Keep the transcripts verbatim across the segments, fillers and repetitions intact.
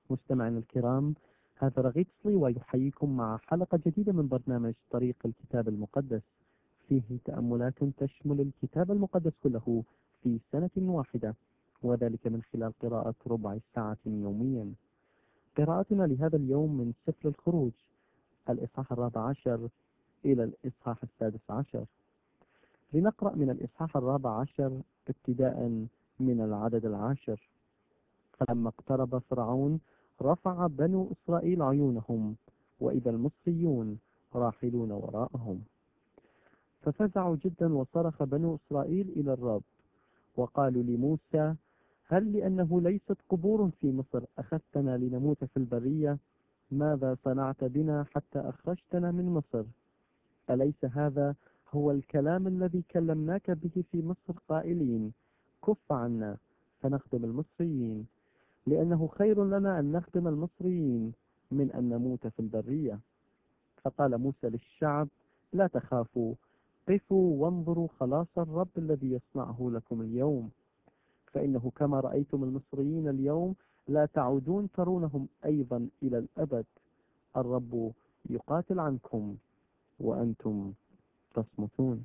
مستمعينا الكرام، هذا رغيد صليوة يحييكم مع حلقة جديدة من برنامج طريق الكتاب المقدس، فيه تأملات تشمل الكتاب المقدس كله في سنة واحدة، وذلك من خلال قراءة ربع ساعة يوميا. قراءتنا لهذا اليوم من سفر الخروج، الإصحاح الرابع عشر إلى الإصحاح السادس عشر. لنقرأ من الإصحاح الرابع عشر ابتداء من العدد العاشر. فلما اقترب فرعون رفع بنو إسرائيل عيونهم، وإذا المصريون راحلون وراءهم، ففزعوا جدا، وصرخ بنو إسرائيل إلى الرب وقالوا لموسى: هل لأنه ليست قبور في مصر أخذتنا لنموت في البرية؟ ماذا صنعت بنا حتى أخرجتنا من مصر؟ أليس هذا هو الكلام الذي كلمناك به في مصر قائلين: كف عنا فنخدم المصريين، لأنه خير لنا أن نخدم المصريين من أن نموت في البرية؟ فقال موسى للشعب: لا تخافوا، قفوا وانظروا خلاص الرب الذي يصنعه لكم اليوم، فإنه كما رأيتم المصريين اليوم لا تعودون ترونهم أيضا إلى الأبد. الرب يقاتل عنكم وأنتم تصمتون.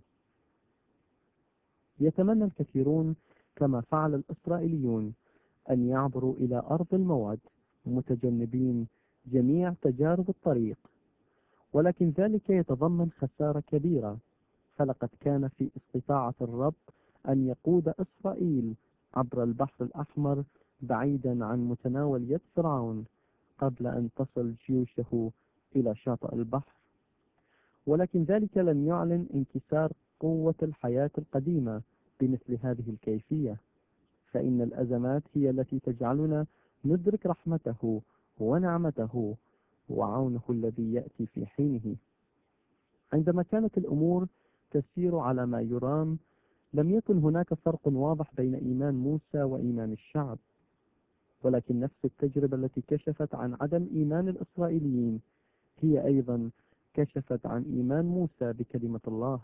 يتمنى الكثيرون كما فعل الإسرائيليون أن يعبروا إلى أرض الموعد متجنبين جميع تجارب الطريق، ولكن ذلك يتضمن خسارة كبيرة، فلقد كان في استطاعة الرب أن يقود إسرائيل عبر البحر الأحمر بعيدا عن متناول يد فرعون قبل أن تصل جيوشه إلى شاطئ البحر، ولكن ذلك لم يعلن انكسار قوة الحياة القديمة بمثل هذه الكيفية، فإن الأزمات هي التي تجعلنا ندرك رحمته ونعمته وعونه الذي يأتي في حينه. عندما كانت الأمور تسير على ما يرام، لم يكن هناك فرق واضح بين إيمان موسى وإيمان الشعب، ولكن نفس التجربة التي كشفت عن عدم إيمان الإسرائيليين هي أيضا كشفت عن إيمان موسى بكلمة الله.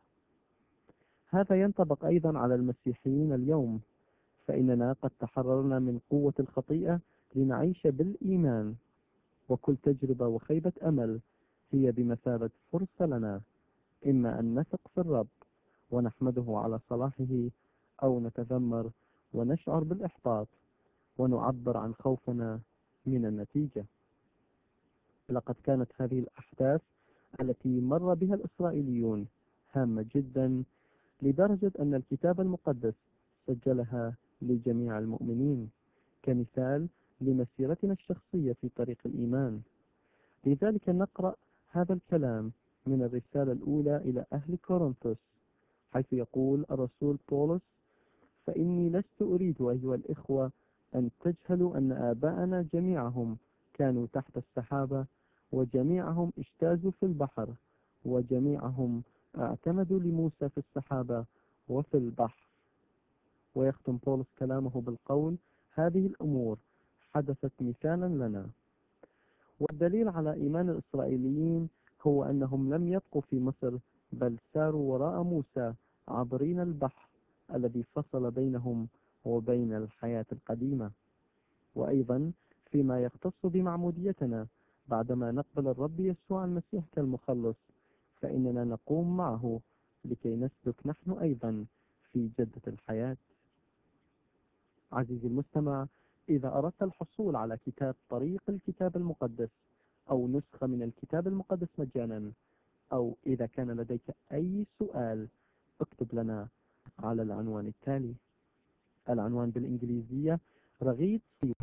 هذا ينطبق أيضا على المسيحيين اليوم، فإننا قد تحررنا من قوة الخطيئة لنعيش بالإيمان، وكل تجربة وخيبة أمل هي بمثابة فرصة لنا، إما أن نثق في الرب ونحمده على صلاحه، أو نتذمر ونشعر بالإحباط ونعبر عن خوفنا من النتيجة. لقد كانت هذه الأحداث التي مر بها الإسرائيليون هامة جدا، لدرجة أن الكتاب المقدس سجلها لجميع المؤمنين كمثال لمسيرتنا الشخصية في طريق الإيمان. لذلك نقرأ هذا الكلام من الرسالة الأولى إلى أهل كورنثوس، حيث يقول الرسول بولس: فإني لست أريد أيها الإخوة أن تجهلوا أن آباءنا جميعهم كانوا تحت السحابة، وجميعهم اجتازوا في البحر، وجميعهم اعتمدوا لموسى في السحابة وفي البحر. ويختم بولس كلامه بالقول: هذه الأمور حدثت مثالا لنا. والدليل على إيمان الإسرائيليين هو أنهم لم يبقوا في مصر، بل ساروا وراء موسى عابرين البحر الذي فصل بينهم وبين الحياة القديمة. وأيضا فيما يختص بمعموديتنا بعدما نقبل الرب يسوع المسيح كالمخلص، فإننا نقوم معه لكي نسلك نحن أيضا في جدة الحياة. عزيزي المستمع، إذا أردت الحصول على كتاب طريق الكتاب المقدس أو نسخة من الكتاب المقدس مجانا، أو إذا كان لديك أي سؤال، اكتب لنا على العنوان التالي. العنوان بالإنجليزية: رغيد